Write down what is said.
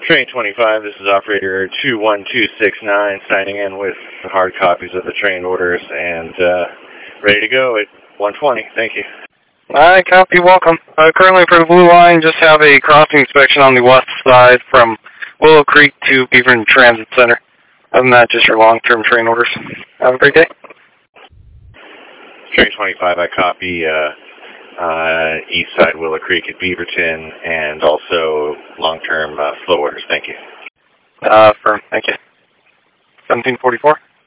Train 25, this is operator 21269 signing in with hard copies of the train orders and ready to go at 1:20. Thank you. Alright, copy, welcome. Currently for the Blue Line, just have a crossing inspection on the west side from Willow Creek to Beaverton Transit Center. Other than that, just your long-term train orders. Have a great day. Train 25, I copy east side Willow Creek at Beaverton and also long-term flow orders. Thank you. Firm, thank you. 1744.